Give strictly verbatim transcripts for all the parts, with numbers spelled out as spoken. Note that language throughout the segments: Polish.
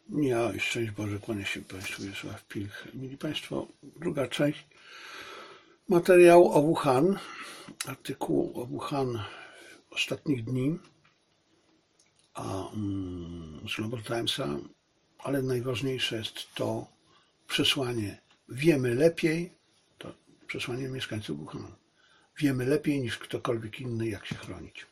Ja i szczęść Boże, kłania się Państwu Wiesław Pilch. Mili Państwo, druga część materiału o Wuhan, artykułu o Wuhan ostatnich dni a, mm, z Global Timesa, ale najważniejsze jest to przesłanie wiemy lepiej, to przesłanie mieszkańców Wuhanu. Wiemy lepiej niż ktokolwiek inny, jak się chronić.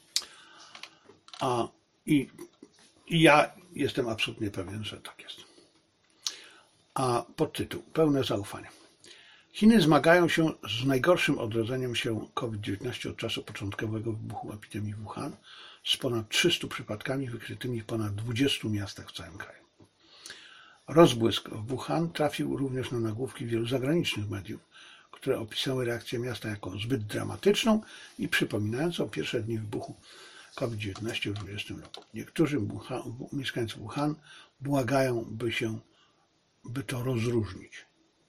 A, i, I ja jestem absolutnie pewien, że tak jest. A podtytuł: pełne zaufanie. Chiny zmagają się z najgorszym odrodzeniem się COVID dziewiętnaście od czasu początkowego wybuchu epidemii w Wuhan, z ponad trzystu przypadkami wykrytymi w ponad dwudziestu miastach w całym kraju. Rozbłysk w Wuhan trafił również na nagłówki wielu zagranicznych mediów, które opisały reakcję miasta jako zbyt dramatyczną i przypominającą pierwsze dni wybuchu COVID dziewiętnaście w dwudziestym roku. Niektórzy mieszkańcy Wuhan błagają, by się, by to rozróżnić.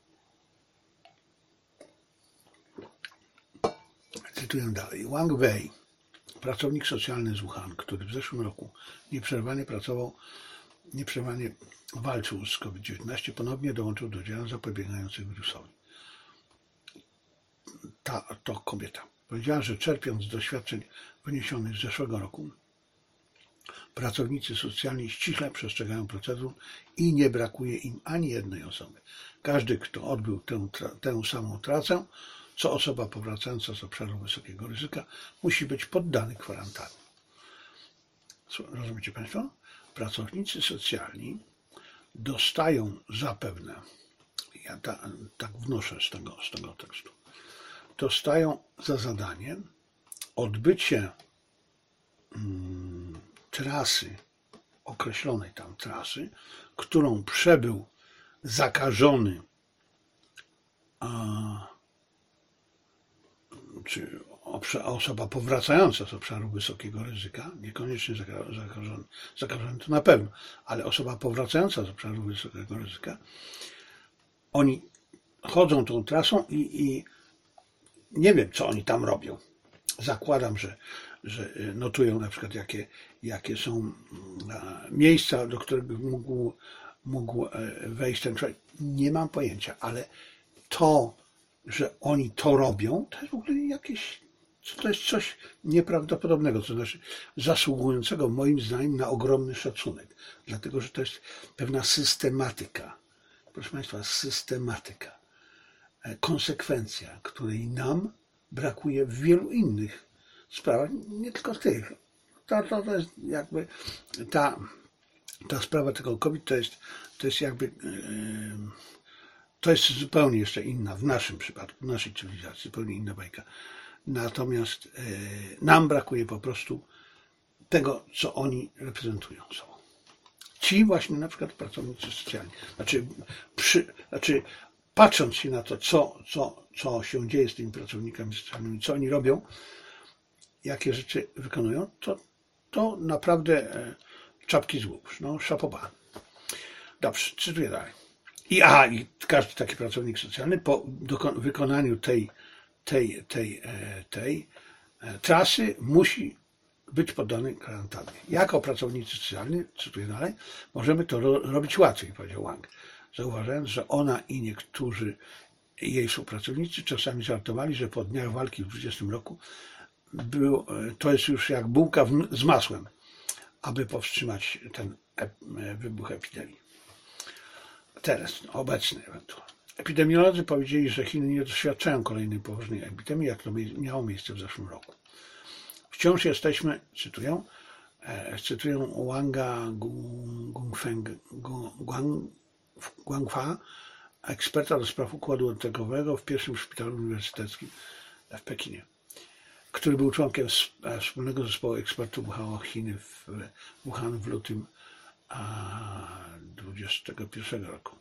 Cytuję dalej. Wang Wei, pracownik socjalny z Wuhan, który w zeszłym roku nieprzerwanie pracował, nieprzerwanie walczył z COVID dziewiętnaście, ponownie dołączył do działań zapobiegających wirusowi. Ta to kobieta powiedziała, że czerpiąc z doświadczeń wyniesionych z zeszłego roku, pracownicy socjalni ściśle przestrzegają procedur i nie brakuje im ani jednej osoby. Każdy, kto odbył tę, tę samą trasę, co osoba powracająca z obszaru wysokiego ryzyka, musi być poddany kwarantannie. Rozumiecie Państwo? Pracownicy socjalni dostają zapewne, ja ta, tak wnoszę z tego, z tego tekstu, dostają za zadanie odbycie mm, trasy, określonej tam trasy, którą przebył zakażony a, czy osoba powracająca z obszaru wysokiego ryzyka, niekoniecznie zakażony, zakażony to na pewno, ale osoba powracająca z obszaru wysokiego ryzyka, oni chodzą tą trasą i, i nie wiem, co oni tam robią. Zakładam, że, że notują na przykład, jakie, jakie są miejsca, do których mógł, mógł wejść ten człowiek. Nie mam pojęcia, ale to, że oni to robią, to jest w ogóle jakieś, to jest coś nieprawdopodobnego, to znaczy zasługującego moim zdaniem na ogromny szacunek, dlatego że to jest pewna systematyka, proszę Państwa, systematyka, konsekwencja, której nam brakuje w wielu innych sprawach, nie tylko tych. To, to, to jest jakby ta, ta sprawa tego COVID to jest, to jest jakby yy, to jest zupełnie jeszcze inna, w naszym przypadku, w naszej cywilizacji, zupełnie inna bajka. Natomiast yy, nam brakuje po prostu tego, co oni reprezentują sobą. Ci właśnie na przykład pracownicy socjalni. Znaczy, przy, znaczy patrząc się na to, co, co, co się dzieje z tymi pracownikami socjalnymi, co oni robią, jakie rzeczy wykonują, to, to naprawdę e, czapki z głów. No, szapoba. Dobrze, cytuję dalej. I, a, i każdy taki pracownik socjalny po dokon- wykonaniu tej, tej, tej, e, tej e, trasy musi być poddany kwarantannie. Jako pracownicy socjalni, cytuję dalej, możemy to ro- robić łatwiej, powiedział Wang, zauważając, że ona i niektórzy jej współpracownicy czasami żartowali, że po dniach walki w dwudziestym roku był, to jest już jak bułka w, z masłem, aby powstrzymać ten ep, wybuch epidemii. Teraz, obecny ewentualnie. Epidemiolodzy powiedzieli, że Chiny nie doświadczają kolejnej poważnej epidemii, jak to miało miejsce w zeszłym roku. Wciąż jesteśmy, cytuję, e, cytuję Wanga Gungfeng, Guang, Guangfa, eksperta do spraw układu oddechowego w pierwszym szpitalu uniwersyteckim w Pekinie, który był członkiem wspólnego zespołu ekspertów W H O Chiny w Wuhan w lutym dwudziestego pierwszego roku.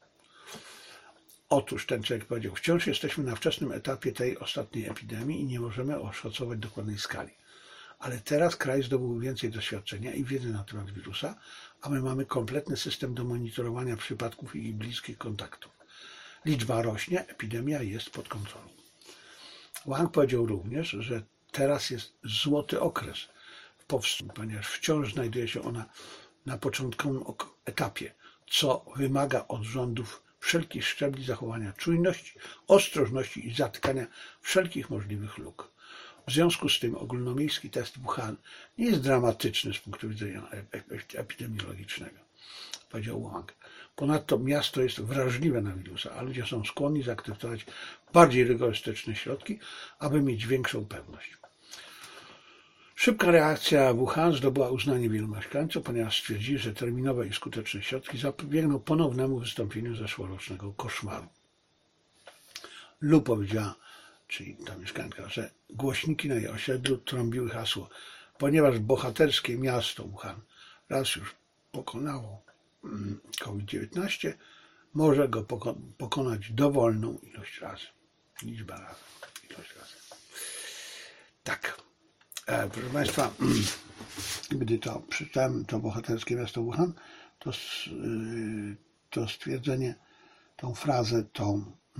Otóż ten człowiek powiedział, wciąż jesteśmy na wczesnym etapie tej ostatniej epidemii i nie możemy oszacować dokładnej skali. Ale teraz kraj zdobył więcej doświadczenia i wiedzy na temat wirusa, a my mamy kompletny system do monitorowania przypadków i bliskich kontaktów. Liczba rośnie, epidemia jest pod kontrolą. Wang powiedział również, że teraz jest złoty okres w powstrzymaniu, ponieważ wciąż znajduje się ona na początkowym etapie, co wymaga od rządów wszelkich szczebli zachowania czujności, ostrożności i zatkania wszelkich możliwych luk. W związku z tym ogólnomiejski test Wuhan nie jest dramatyczny z punktu widzenia epidemiologicznego, powiedział Wang. Ponadto miasto jest wrażliwe na wirusa, a ludzie są skłonni zaakceptować bardziej rygorystyczne środki, aby mieć większą pewność. Szybka reakcja Wuhan zdobyła uznanie wielu mieszkańców, ponieważ stwierdzili, że terminowe i skuteczne środki zapobiegną ponownemu wystąpieniu zeszłorocznego koszmaru. Lu powiedziała, czyli ta mieszkanka, że głośniki na jej osiedlu trąbiły hasło, ponieważ bohaterskie miasto Wuhan raz już pokonało COVID dziewiętnaście, może go pokonać dowolną ilość razy. Liczba razy, ilość razy. Tak. E, proszę Państwa, gdy to przeczytałem to bohaterskie miasto Wuhan, to, to stwierdzenie, tą frazę, to,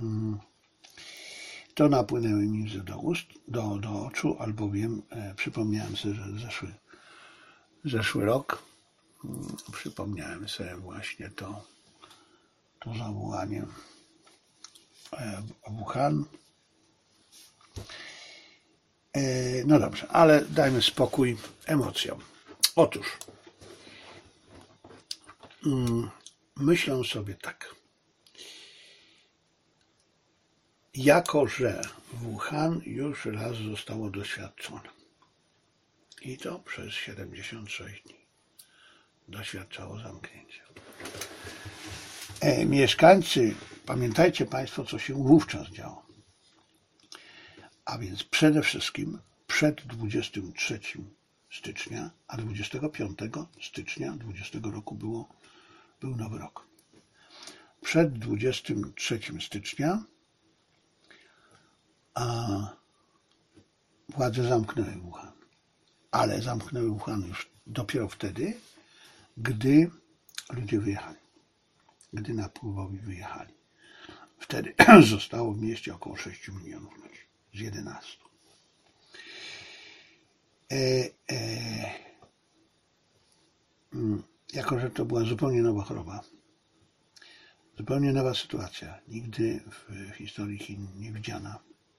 to napłynęły mi do ust, do, do oczu, albowiem e, przypomniałem sobie, że zeszły, zeszły rok przypomniałem sobie właśnie to, to zawołanie Wuhan. No dobrze, ale dajmy spokój emocjom. Otóż myślę sobie tak. Jako że Wuhan już raz zostało doświadczone i to przez siedemdziesiąt sześć dni doświadczało zamknięcia. E, mieszkańcy, pamiętajcie Państwo, co się wówczas działo. A więc przede wszystkim przed dwudziestego trzeciego stycznia, a dwudziestego piątego stycznia dwudziestego roku było, był Nowy Rok. Przed dwudziestego trzeciego stycznia a władze zamknęły Wuhan. Ale zamknęły Wuhan już dopiero wtedy, gdy ludzie wyjechali, gdy napływowi wyjechali. Wtedy zostało w mieście około sześciu milionów ludzi z jedenastu. E, e, jako że to była zupełnie nowa choroba, zupełnie nowa sytuacja, nigdy w historii Chin nie widziana,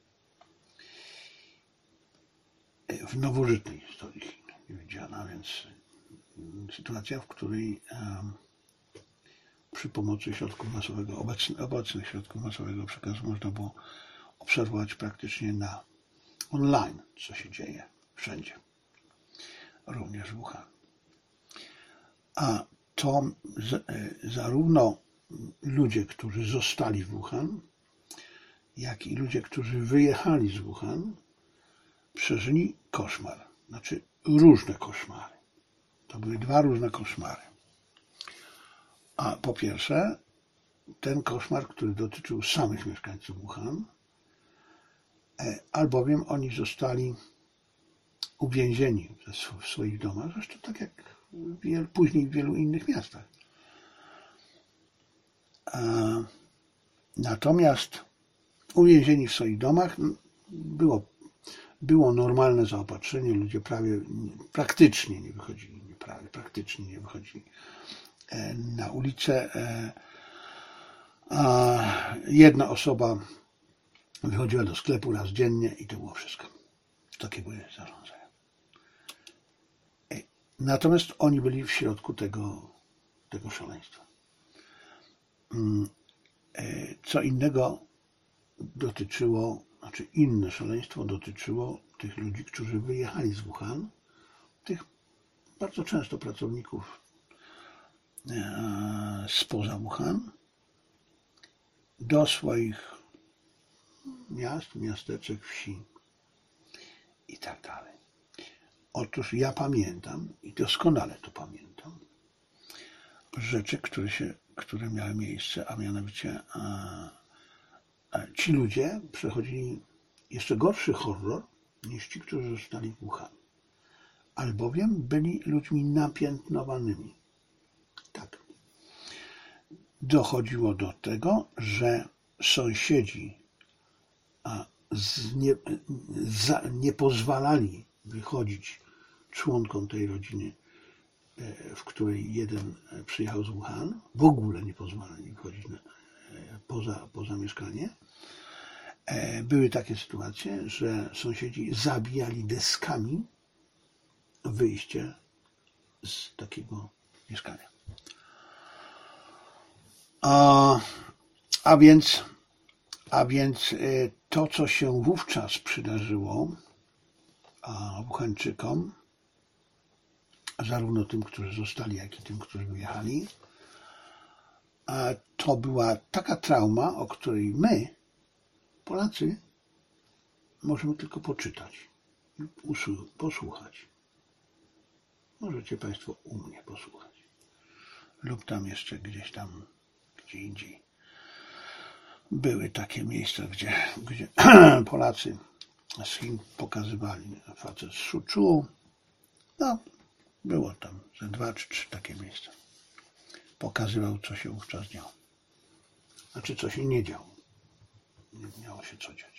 w nowożytnej historii Chin nie widziana, więc sytuacja, w której um, przy pomocy środków masowego, obecnych, obecnych środków masowego przekazu można było obserwować praktycznie na online, co się dzieje wszędzie, również w Wuhan. A to z, zarówno ludzie, którzy zostali w Wuhan, jak i ludzie, którzy wyjechali z Wuhan, przeżyli koszmar, znaczy różne koszmary. To były dwa różne koszmary. A po pierwsze, ten koszmar, który dotyczył samych mieszkańców Wuhan, albowiem oni zostali uwięzieni w swoich domach, zresztą tak jak później w wielu innych miastach. Natomiast uwięzieni w swoich domach było, było normalne zaopatrzenie, ludzie prawie praktycznie nie wychodzili, nie prawie, praktycznie nie wychodzili na ulicę. A jedna osoba wychodziła do sklepu raz dziennie i to było wszystko. Takie były zarządzenia. Natomiast oni byli w środku tego, tego szaleństwa. Co innego dotyczyło, znaczy inne szaleństwo dotyczyło tych ludzi, którzy wyjechali z Wuhan, tych bardzo często pracowników spoza Wuhan, do swoich miast, miasteczek, wsi i tak dalej. Otóż ja pamiętam, i doskonale to pamiętam, rzeczy, które, się, które miały miejsce, a mianowicie a, a ci ludzie przechodzili jeszcze gorszy horror niż ci, którzy zostali w Wuhan. Albowiem byli ludźmi napiętnowanymi. Tak. Dochodziło do tego, że sąsiedzi a z nie, za, nie pozwalali wychodzić członkom tej rodziny w której jeden przyjechał z Wuhan, w ogóle nie pozwalali wchodzić na, poza, poza mieszkanie. Były takie sytuacje, że sąsiedzi zabijali deskami wyjście z takiego mieszkania. A, a więc, a więc to, co się wówczas przydarzyło Wuhańczykom, zarówno tym, którzy zostali, jak i tym, którzy wyjechali, to była taka trauma, o której my, Polacy, możemy tylko poczytać, posłuchać. Możecie Państwo u mnie posłuchać. Lub tam jeszcze gdzieś tam, gdzie indziej. Były takie miejsca, gdzie, gdzie Polacy z Chin pokazywali facet z Szuczu. No, było tam ze dwa czy trzy takie miejsca. Pokazywał, co się wówczas działo. Znaczy, co się nie działo. Nie miało się co dziać.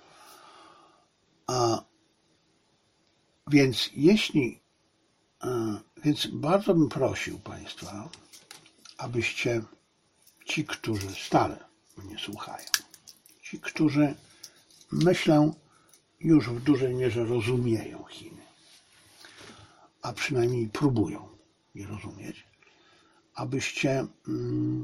A więc jeśli, a, więc bardzo bym prosił Państwa, abyście ci, którzy stale mnie słuchają, ci, którzy myślę już w dużej mierze rozumieją Chiny, a przynajmniej próbują je rozumieć, abyście mm,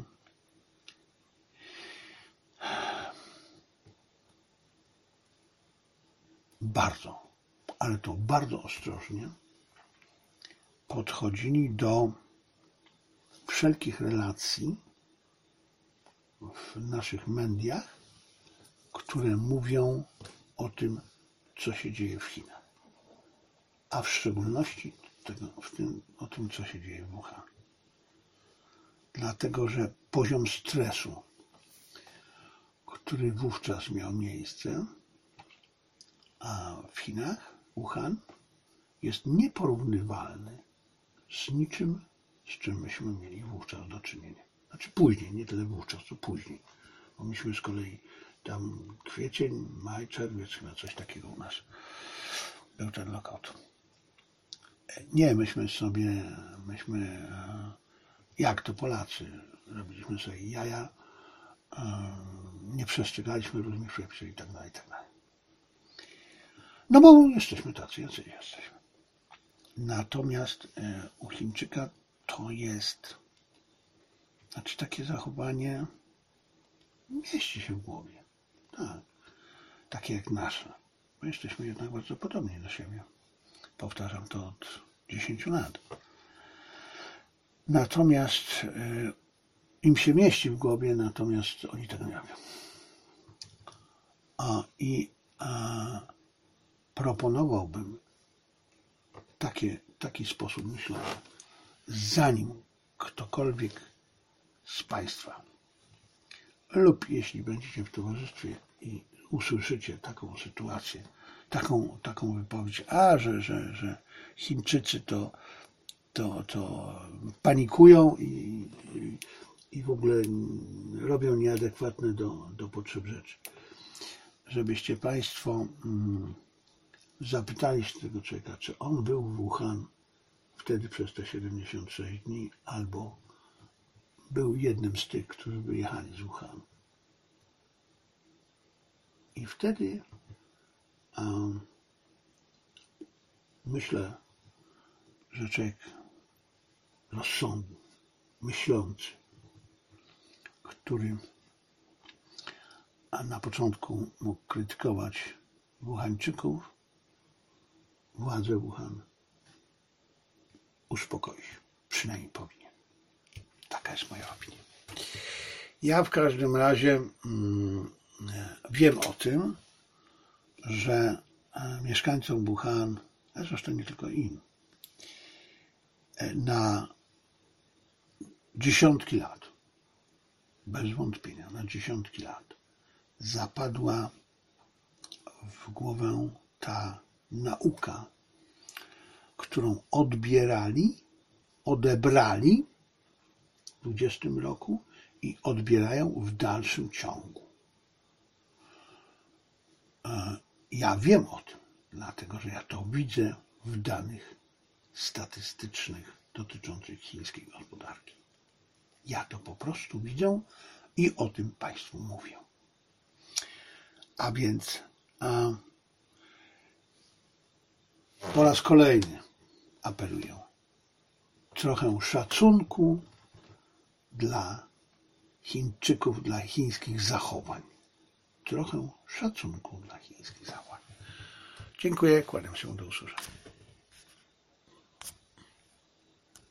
bardzo, ale to bardzo ostrożnie podchodzili do wszelkich relacji w naszych mediach, które mówią o tym, co się dzieje w Chinach, a w szczególności tego, w tym, o tym, co się dzieje w Wuhan. Dlatego, że poziom stresu, który wówczas miał miejsce a w Chinach, Wuhan, jest nieporównywalny z niczym, z czym myśmy mieli wówczas do czynienia. Znaczy później, nie tyle wówczas, co później. Bo myśmy z kolei tam kwiecień, maj, czerwiec, chyba coś takiego u nas był ten lockout. Nie, myśmy sobie, myśmy, jak to Polacy, robiliśmy sobie jaja, nie przestrzegaliśmy różnych przepisów i tak dalej, i tak dalej. No bo jesteśmy tacy, jacy jesteśmy. Natomiast u Chińczyka to jest, znaczy takie zachowanie mieści się w głowie. Tak. Takie jak nasze. My jesteśmy jednak bardzo podobni do siebie. Powtarzam to od dziesięciu lat. Natomiast y, im się mieści w głowie, natomiast oni tego nie robią. A, I a, proponowałbym takie, taki sposób myślenia. Zanim ktokolwiek z Państwa lub jeśli będziecie w towarzystwie i usłyszycie taką sytuację, taką, taką wypowiedź, a że, że, że Chińczycy to, to, to panikują i, i, i w ogóle robią nieadekwatne do, do potrzeb rzeczy. Żebyście Państwo mm, zapytali się tego człowieka, czy on był w Wuhan wtedy przez te siedemdziesiąt sześć dni, albo był jednym z tych, którzy wyjechali z Wuhanu. I wtedy um, myślę, że człowiek rozsądny, myślący, który a na początku mógł krytykować Wuhańczyków, władze Wuhan uspokoi. Przynajmniej powinien. Taka jest moja opinia. Ja w każdym razie mm, wiem o tym, że mieszkańcom Wuhan, a zresztą nie tylko im, na dziesiątki lat, bez wątpienia, na dziesiątki lat zapadła w głowę ta nauka, którą odbierali, odebrali w dwudziestym roku i odbierają w dalszym ciągu. Ja wiem o tym, dlatego że ja to widzę w danych statystycznych dotyczących chińskiej gospodarki. Ja to po prostu widzę i o tym Państwu mówię. A więc a, po raz kolejny apeluję. Trochę szacunku dla Chińczyków, dla chińskich zachowań. Trochę szacunku dla chińskich zachowań. Dziękuję, kłaniam się, do usłyszenia.